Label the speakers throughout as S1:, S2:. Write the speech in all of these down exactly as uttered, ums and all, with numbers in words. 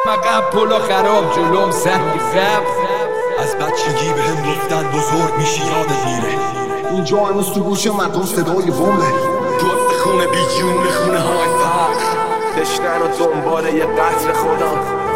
S1: مقب پلا خراب جلوم سنگ خب.
S2: از بچگی به هم گفتن بزرگ میشی یادت میره.
S3: اینجا هنوز تو گوش مردم صدای بمبه.
S2: جست خونه بی جون خونه های فرق
S4: تشنن و دنبال یه قتل خودم.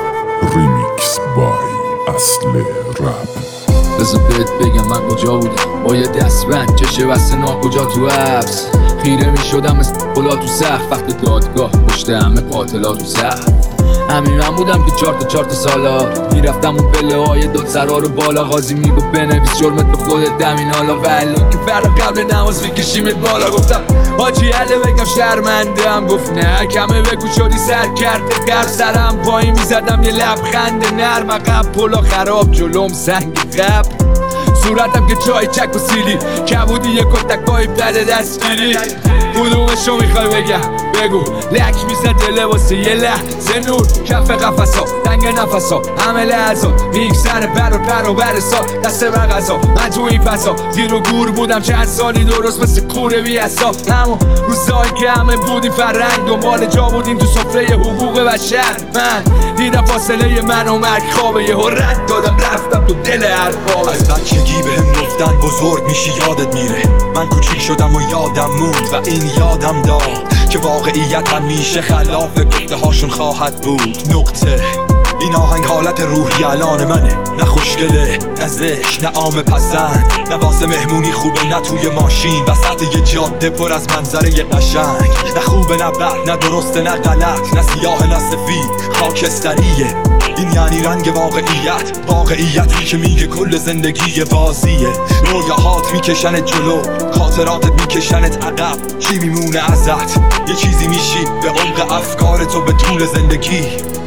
S5: ریمیکس بای اصل رپ.
S1: بذار بهت بگم من کجا بودم با یه دستبند چشه بسته ناکجا تو حبس. خیره می شدم مثل پلا تو سقف وقت دادگاه پشت همه قاتلا تو سقف. همین من بودم که چار تا چار تا سالا میرفتم اون پله های داد سرا رو بالا. قاضی میگفت بنویس جرمت به خودت دمین حالا ولی که فردا قبل نماز میکشیمت بالا. گفتم حاجی عله بگم شرمنده هم گفت نه کمه بگو شدی سر کرده قرب. سرم پایین میزدم یه لبخند نرم. عقب پلا خراب جلوم سنگ قب. صورتم که چای چک و سیلی کبودی یه کتک پای بده دستگیری. کدومشو میخوای بگم بگو لک میزده لباسه یه لحظه نور کف قفصا دنگ نفسا همه لحظات میگذره بر و پر و بر سال دست بر غذا. من تو این پسا گیر و گور بودم چند سالی درست مثل کوره بی حساب. همون روزایی که همه بودیم فرنگ دنبال جا بودیم تو سفره حقوق بشر. من دیدم فاصله من و مرگ خوابه یه رد دادم رفتم تو دل هر خوابه.
S2: از بچگی به هم گفتن بزرگ میشی یادت میره. من کوچیک شدم و یادم موند و این یادم داد که واقعیت همیشه خلاف گفته هاشون خواهد بود. نقطه این آهنگ حالت روحی الان منه. نه خوشگله نه زشت نه عام پسند نه واسه مهمونی خوبه نه توی ماشین وسط یه جاده پر از منظره قشنگ. نه خوبه نه بد نه درسته نه غلط نه سیاه نه سفید خاکستریه. این یعنی رنگ واقعیت. واقعیتی که میگه کل زندگی بازیه. رویاهات میکشنت جلو خاطراتت میکشنت عقب. چی میمونه ازت؟ یه چیزی میشی به عمق افکارتو به طول زندگی.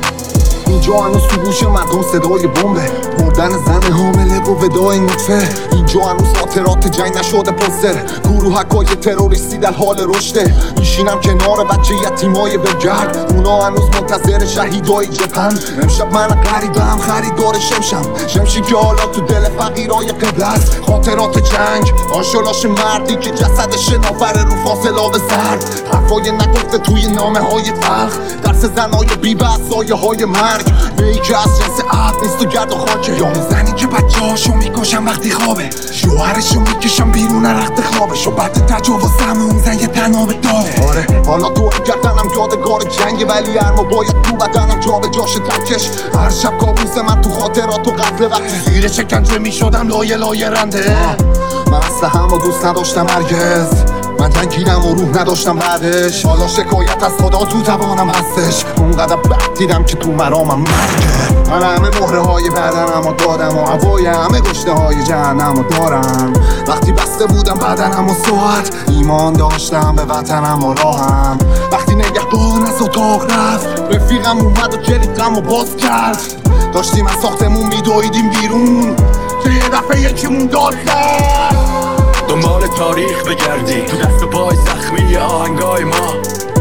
S3: اینجا هنوز تو گوش مردم صدای بمبه. مردن زن حامله و ودای نطفه. اینجا هنوز خاطرات جنگ نشده پوستر. گروهکای تروریستی در حال رشده. میشینم کنار بچه یتیمای بگرد. اونا هنوز منتظر شهیدای جبهن. امشب من غریبم خریدار شمشم. شمشی که حالا تو دل فقیرای قبل است. خاطرات جنگ آنشلاش مردی که جسدش نافره رو فاصله به سر. حرفای نگفته توی نامه های تلخ. درس زنای بی بس سایه های مرگ. نیی که از جنس عهد نیست و گرد و خاکه. یا زنی که بچه هاشو میکشن وقتی خوابه. شوهرشو میکشن بیرون رخت خوابش. و بعد تجاوزم اون زن یه تنابه داره. آره حالا تو کردنم یادگار جنگه. ولی ارما باید تو بدنم جا به جاش ترکش. هر شب کابوس من تو خاطرات و قتل وقتی زیر شکنجه میشدم لایه لایه رنده. من اصلا همو دوست نداشتم هرگز. من جنگیدم و روح نداشتم بعدش. حالا شکایت از خدا تو توانم هستش. اونقدر بد دیدم که تو مرامم مرگه. من همه مهره های بدنم و دادم و هوای همه گشته های جهنم و دارم. وقتی بسته بودم بدنم و ساعت ایمان داشتم به وطنم و راهم. وقتی نگهبان از اتاق رفت رفیقم اومد و کلیدم و باز کرد. داشتیم از ساختمون میدویدیم بیرون که یه دفعه یکیمون داد کرد.
S2: دنبال تاریخ بگردی تو دست و پای زخمی آهنگای ما.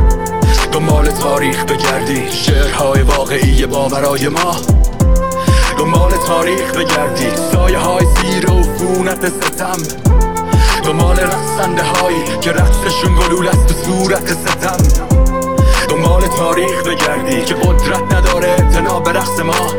S2: دنبال تاریخ بگردی شعرهای واقعی باورای ما. دنبال تاریخ بگردی سایه های زیر و فونت ستم. دنبال رقصنده هایی که رقصشون گلول است تو صورت ستم. دنبال تاریخ بگردی که قدرت نداره اعتنا به رقص ما.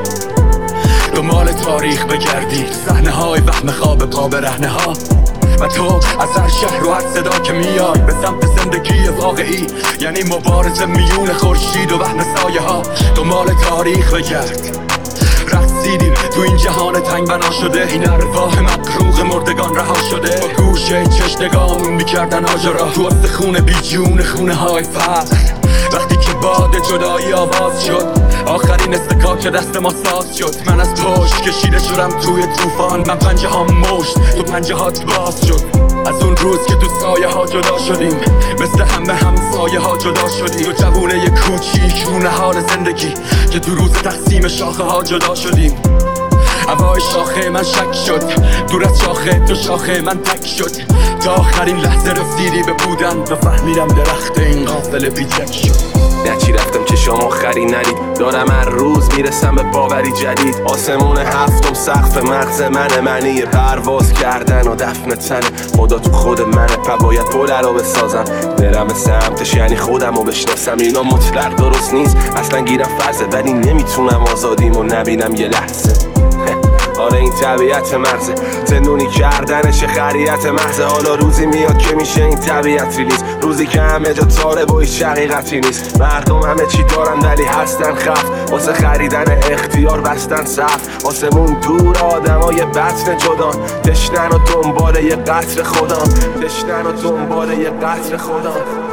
S2: دنبال تاریخ بگردی صحنه های وهم خواب پا به رهنه ها. و تو از هر شهر و هر صدا که میای به سمت زندگی واقعی یعنی مبارزه میون خورشید و وهم سایه ها. دنبال تاریخ بگرد. رقصیدیم تو این جهان تنگ بنا شده. این ارواح مقروق مردگان رها شده. با گوشه چشمگامون میکردن آجرا تو استخونه بی جون خونه های فقر. وقتی که باد جدایی آواز شد آخرین استکاک دست ما ساز شد. من از پشت کشیده شدم توی طوفان. من پنجه ها مشت تو پنجه هات باز شد. از اون روز که تو سایه ها جدا شدیم مثل همه هم سایه ها جدا شدیم. تو جوونه ی کوچیک اون حال زندگی که تو روز تقسیم شاخه ها جدا شدیم. هوای شاخه من شک شد، دور از شاخه تو شاخه من تک شد. تا آخرین لحظه رسیدی به بودن و فهمیدم درخت این قافله بی‌تک شد.
S4: نچی رفتم که شما آخری ندید، دارم هر روز میرسم به باوری جدید. آسمون هفتم سقف مغز منه، معنی پرواز کردن و دفن تنه. خدا تو خود منه، پا باید پل رو بسازم برم به سمتش، یعنی خودم رو بشناسم. اینا مطلق درست نیست، اصلا گیرم فرضه، ولی نمیتونم آزادیمو نبینم یه لحظه. آره این طبیعت مغزه، زندونی کردنش خریت محضه. حالا روزی میاد که میشه این طبیعت ریلیز، روزی که همه جا تاره و هیچ حقیقتی نیست. مردم همه چی دارن ولی هستن خف، واسه خریدن اختیار بستن صف. آسمون دور آدمای بطن جدان، تشنن و دنبال یه قطر خودم، تشنن و دنبال یه قطر خودم.